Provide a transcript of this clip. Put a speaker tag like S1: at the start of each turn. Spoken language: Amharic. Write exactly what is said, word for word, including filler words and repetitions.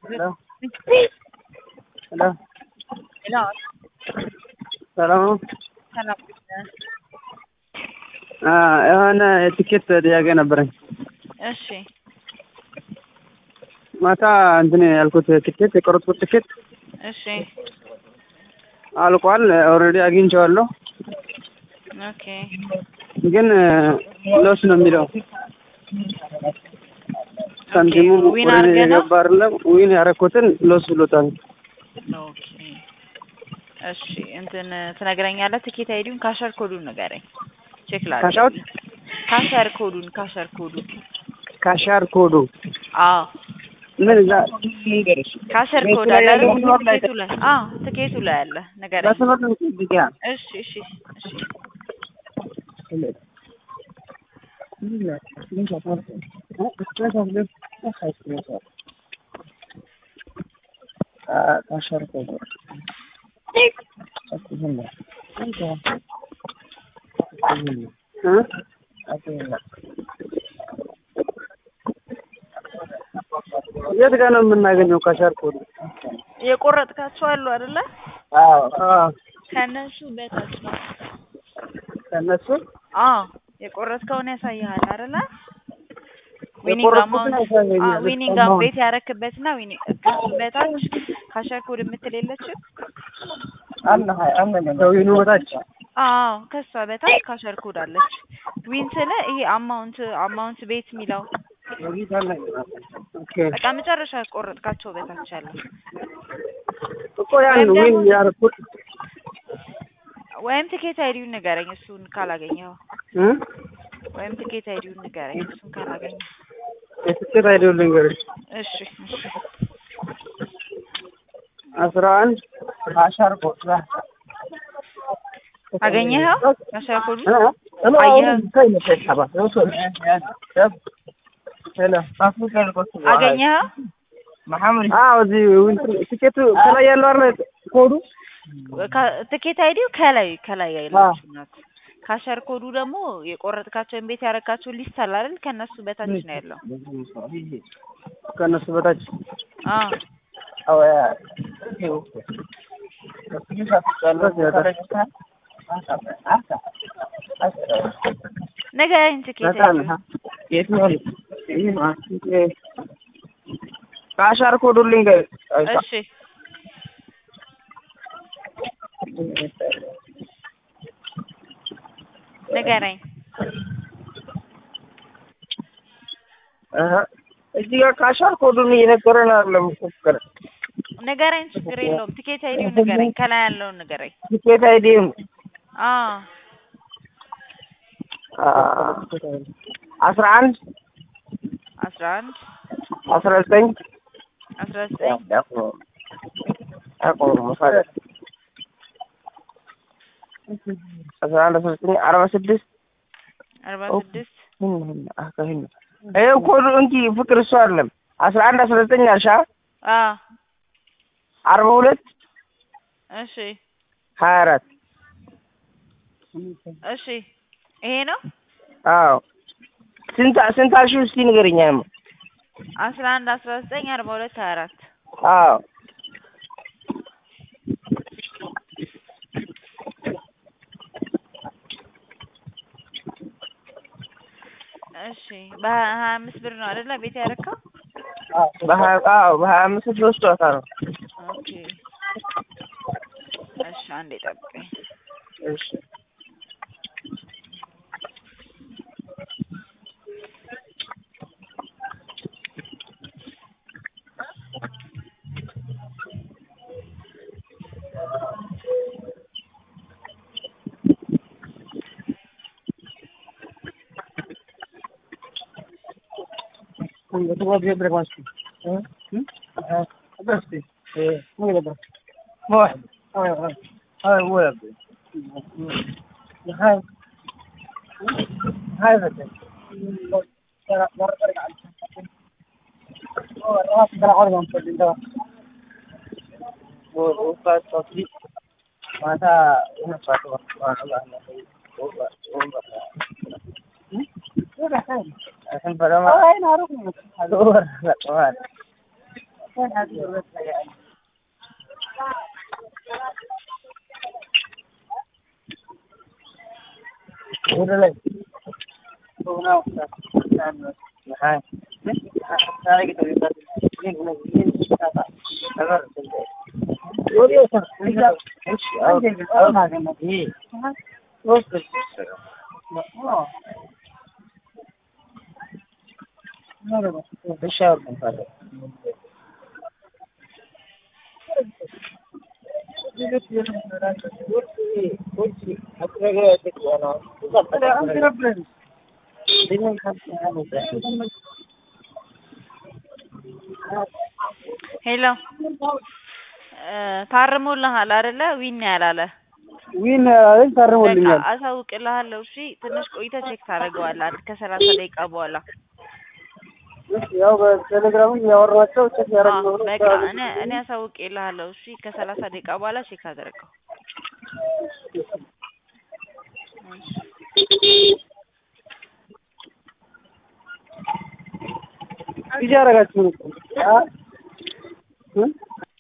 S1: Hello. Hello.
S2: Hello.
S1: ሰላም ነው?
S2: ሰላም
S1: አ የሆነ ቲኬት ጥያቄ ነበረኝ።
S2: እሺ
S1: ማታ እንትን ያልኩት ቲኬት የቆረጥኩት ቲኬት
S2: እሺ
S1: አልቋል። ኦልሬዲ አግኝቼዋለሁ።
S2: ኦኬ
S1: ግን ሎስ ነው የሚለው ሳንቲሙ
S2: ዊን
S1: ወደ
S2: አድርገህ ነው?
S1: የገባ አይደለም። ዊን ያደረኩትን ሎስ ብሎታል።
S2: ኦኬ እሺ እንትን ትነግረኛለህ? ትኬት አይዲውን ካሸር ኮዱን ንገረኝ። ቼክ ላድርግ።
S1: ካሻውት
S2: ካሸር ኮዱን ካሸር ኮዱን
S1: ካሻር ኮዱ
S2: አዎ
S1: ምን እዛ
S2: ካሸር ኮድ አለ አይደል? ትኬቱ ላይ አዎ ትኬቱ ላይ አለ። ንገረኝ።
S1: በስመት ነው ዲያ
S2: እሺ እሺ እሺ
S1: ካሻር ኮዱ የት ጋር ነው የምናገኘው? ካሻር ኮዱ
S2: የቆረጥካቸው አሉ አይደለ?
S1: አዎ አዎ
S2: ከነሱ በታች ነው።
S1: ከነሱ
S2: አዎ የቆረጥከውን ያሳይሃል አይደለ? ዊኒንግ
S1: የቆረጥኩትን
S2: አማውንት
S1: ያሳየኛል።
S2: አዎ ዊኒንግ ቤት ያረክበትና ዊኒንግ ከሱ በታች ካሸር ኮድ የምትል የለችም?
S1: አለ ሃይ አለ ነው ይኑ በታች
S2: አዎ ከሷ በታች ካሸር ኮድ አለች። ዊን ስለ ይሄ አማውንት አማውንት ቤት የሚለው
S1: ኦኬ
S2: በቃ መጨረሻ ቆረጥካቸው በታች አለ
S1: እኮ ያን ዊን ያረኩት
S2: ወይም ትኬት አይዲውን ንገረኝ እሱን ካላገኘው
S1: እ
S2: ወይም ትኬት አይዲውን ንገረኝ እሱን ካላገኘው
S1: የትኬት አይዲውን ልንገርሽ።
S2: እሺ እሺ
S1: አስራ አንድ ካሻር ኮድ
S2: አገኘኸው? ካሸር ኮድ አገኘኸው?
S1: መሐመድ አዎ እዚህ ቲኬቱ ከላይ ያለው አይደል ኮዱ
S2: ትኬት አይዲው ከላይ ከላይ ያለች ናት። ካሸር ኮዱ ደግሞ የቆረጥካቸውን ቤት ያረካቸው ሊስት አለ አይደል? ከነሱ በታች ነው ያለው።
S1: ከነሱ በታች
S2: አዎ
S1: አዎ ይሄው
S2: ንገረኝ ትኬት አይዲው
S1: ካሻር ኮዱ ልንገር።
S2: እሺ ንገረኝ።
S1: አሃ እዚህ ጋር ካሻር ኮዱን እየነገረን አይደለም ፍቅር
S2: ንገረኝ። ችግር የለውም። ትኬት አይዲውን ንገረኝ። ከላይ ያለውን ንገረኝ።
S1: ቲኬት አይዲው
S2: አዎ
S1: አስራ አንድ
S2: አስራ አንድ
S1: አስራ ዘጠኝ
S2: አስራ ዘጠኝ
S1: አስራ አንድ አስራ ዘጠኝ አርባ ስድስት
S2: አርባ ስድስት
S1: ይኸው ኮዱ እንጂ ፍቅር እሱ አይደለም። አስራ አንድ አስራ ዘጠኝ አልሻ
S2: አዎ
S1: አርባ ሁለት
S2: እሺ
S1: ሀያ አራት
S2: እሺ ይሄ ነው።
S1: አዎ ስንት ስንት አልሽው? እስኪ ንገረኝ።
S2: አስራ አንድ አስራ ዘጠኝ አርባ ሁለት ሀያ አራት
S1: አዎ
S2: እሺ በሀያ አምስት ብር ነው አይደለ ቤት ያረካው?
S1: በሀያ አዎ በሀያ አምስት ብር ወስዷታ ነው።
S2: ኦኬ እሺ አንዴ ጠብቀኝ።
S1: እሺ तो वो भी ब्रेकफास्ट हैं हैं बस ये मुझे बता वो है हां हां वो है हां हां बता तेरा बार कर और रात का और हम कर देंगे वो उसका टॉपी माता उन पास वाला वो वो बता ऐसा बड़ा है ना रुक ولا لا هنا وقت كان هاي هاي كده يبقى مين مين هذا يوري وصل ايش او ما كان ايه وصل اه لا ايش هو هذا
S2: ሄሎ ታርሞልሃል አይደለ? ዊን ያላለ
S1: ዊን አይደል? ታርሞልኛል።
S2: አሳውቅልሃለሁ። እሺ ትንሽ ቆይተህ ቼክ ታደርገዋለህ አንድ ከሰላሳ ደቂቃ በኋላ።
S1: ያው በቴሌግራም ያወራቸው ቼክ ያደርጉ ነው።
S2: በቃ እኔ እኔ አሳውቅልሃለሁ። እሺ ከሰላሳ ደቂቃ በኋላ ቼክ አድርገው።
S1: ቢጃ አረጋችሁ ነው አ